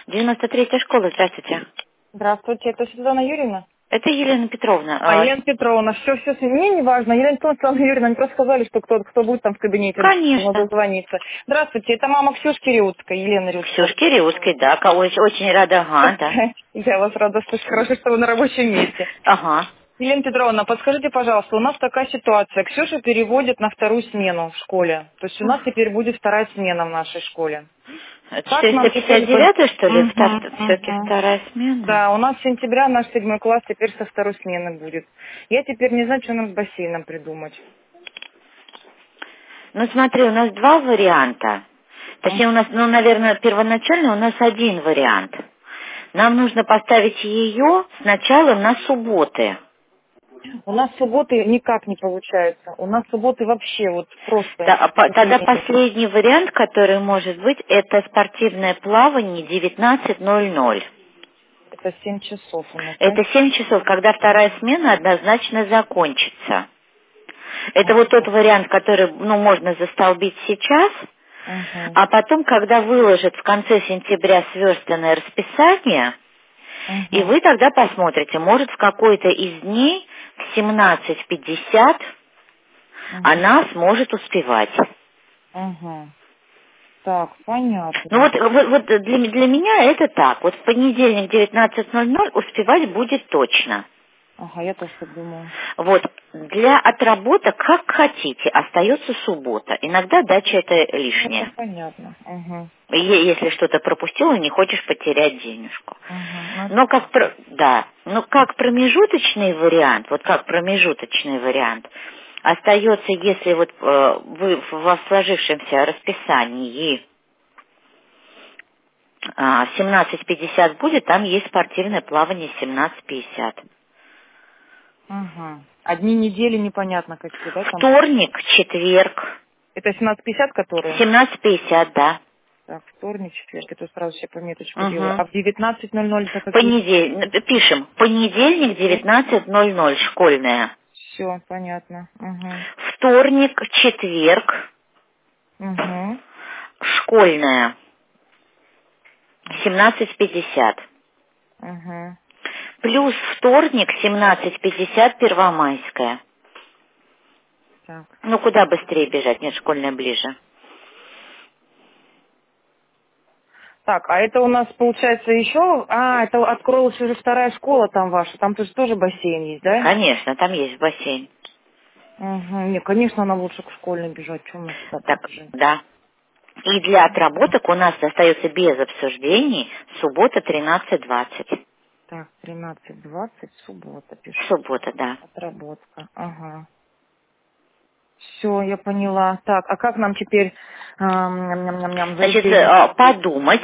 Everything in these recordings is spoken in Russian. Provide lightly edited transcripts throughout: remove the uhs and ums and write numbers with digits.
93-я школа, здравствуйте. Здравствуйте, это Светлана Юрьевна? Это Елена Петровна. Елена Петровна, все, мне не важно. Елена Петровна, Светлана Юрьевна, они просто сказали, что кто будет там в кабинете, Конечно. дозвониться. Здравствуйте, это мама Ксюшки Риутской, Елена Риутская. Ксюшки Риутской, да, очень рада, ага, да. Я вас рада слышать, хорошо, что вы на рабочем месте. Ага. Елена Петровна, подскажите, пожалуйста, у нас такая ситуация. Ксюша переводит на вторую смену в школе. То есть у нас теперь будет вторая смена в нашей школе. Это Как нам теперь... 459-я, что ли? Все-таки Мгм. вторая смена? Да, у нас с сентября наш 7 класс теперь со второй смены будет. Я теперь не знаю, что нам с бассейном придумать. Ну, смотри, у нас два варианта. Точнее, у нас, наверное, первоначально у нас один вариант. Нам нужно поставить ее сначала на субботы. У нас субботы никак не получается. У нас субботы вообще вот просто... Тогда последний вариант, который может быть, это спортивное плавание 19:00. Это 7 часов у нас, да? Это 7 часов, когда вторая смена однозначно закончится. Это вот тот вариант, который, можно застолбить сейчас, а потом, когда выложат в конце сентября сверстанное расписание, и вы тогда посмотрите, может в какой-то из дней в 17:50 она сможет успевать. Так, понятно. Ну вот для меня это так. Вот в понедельник 19:00 успевать будет точно. Ага, я тоже так думаю. Вот, для отработок, как хотите, остается суббота. Иногда дача это лишнее. Это понятно. Если что-то пропустила, не хочешь потерять денежку. Но как промежуточный вариант, остается, если вот вы во сложившемся расписании 17:50 будет, там есть спортивное плавание 17:50. Одни недели непонятно какие, да? Там? Вторник, четверг. Это 17:50, которые? 17:50, да. Так, вторник, четверг, это сразу себе пометочку делаю. А в 19:00 это какие? Пишем. Понедельник 19:00, школьная. Все, понятно. Вторник, четверг, школьная. 17:50. Плюс вторник 17:50 первомайская. Так. Ну, куда быстрее бежать? Нет, школьная ближе. Так, а это у нас получается еще... это открылась уже вторая школа там ваша. Там тоже бассейн есть, да? Конечно, там есть бассейн. Не, конечно, нам лучше к школьной бежать. Чем мы сюда Так, побежим? да. И для отработок у нас остается без обсуждений суббота 13:20. Так, 13:20, суббота пишу. Суббота, да. Отработка, Все, я поняла. Так, а как нам теперь Значит, заявление? подумать.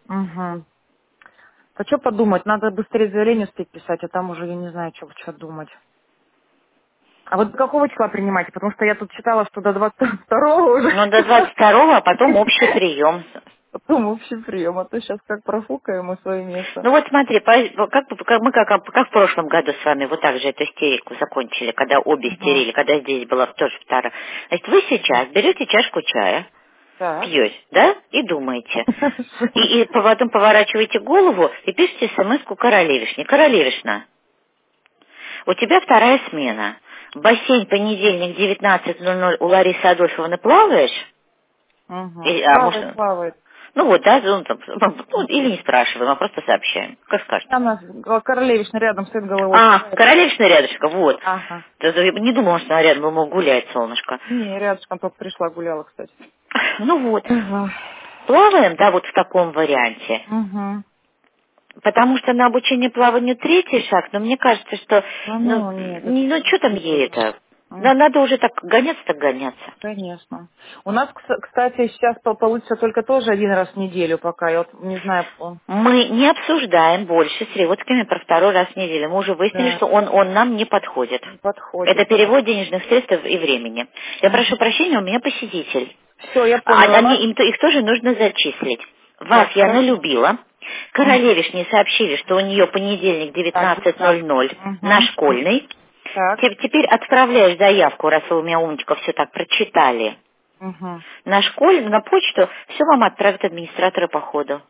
А что подумать? Надо быстрее заявление успеть писать, а там уже я не знаю, что думать. А вот до какого числа принимаете? Потому что я тут читала, что до 22-го уже. Ну, до 22-го, а потом общий прием. Потом общий прием, а то сейчас как профукаем мы свое место. Ну вот смотри, как в прошлом году с вами вот так же эту истерику закончили, когда обе истерили, когда здесь была тоже вторая. Значит, вы сейчас берете чашку чая, пьете, да, и думаете. И потом поворачиваете голову и пишете смс-ку Королевишне. Королевишна, у тебя вторая смена. Бассейн понедельник 19:00 у Ларисы Адольфовны плаваешь? Плавает. Ну вот, да, или не спрашиваем, а просто сообщаем. Как скажете. Она Королевишна рядом стоит головой. Королевишна рядышком, вот. Ага. Я не думала, что она рядом, думала, гуляет, солнышко. Не, рядышком только пришла, гуляла, кстати. Ну вот. Плаваем, да, вот в таком варианте. Потому что на обучение плаванию третий шаг, но мне кажется, что, что там ей это? Надо уже так гоняться. Конечно. У нас, кстати, сейчас получится только тоже один раз в неделю пока. Я вот не знаю. Мы не обсуждаем больше с Риутскими про второй раз в неделю. Мы уже выяснили, что он нам не подходит. Это перевод денежных средств и времени. Я прошу прощения, у меня посетитель. Все, я поняла. Их тоже нужно зачислить. Вас я налюбила. Королевишне сообщили, что у нее понедельник 19:00 на школьный. Теперь отправляешь заявку, раз вы у меня, умничка, все так прочитали. На школе, на почту, все вам отправят администраторы по ходу.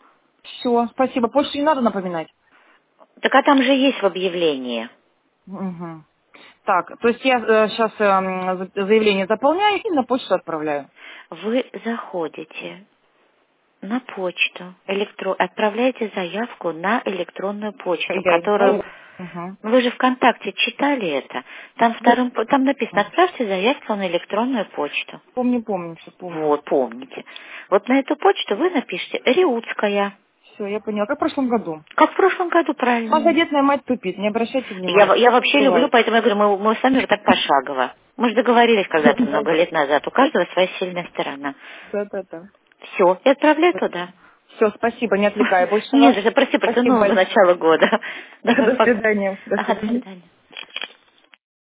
Все, спасибо. Почту не надо напоминать? Так а там же есть в объявлении. Угу. Так, то есть я сейчас заявление заполняю и на почту отправляю. Вы заходите на почту, отправляете заявку на электронную почту, Я которую... иду. Угу. Вы же ВКонтакте читали это. Там написано, отправьте заявку на электронную почту. Помню, все помню. Вот, помните. Вот на эту почту вы напишите «Реутская». Все, я поняла. Как в прошлом году. Как в прошлом году, правильно. Многодетная мать тупит, не обращайте внимания. Я вообще люблю, Бывает. поэтому я говорю, мы с вами же так пошагово. Мы же договорились когда-то много лет назад. У каждого своя сильная сторона. Да. Все, и отправляй туда. Все, спасибо, не отвлекаю больше Не вас. за что, прости, Спасибо протянула до большое. начала года. До свидания. До Ага, до свидания. свидания.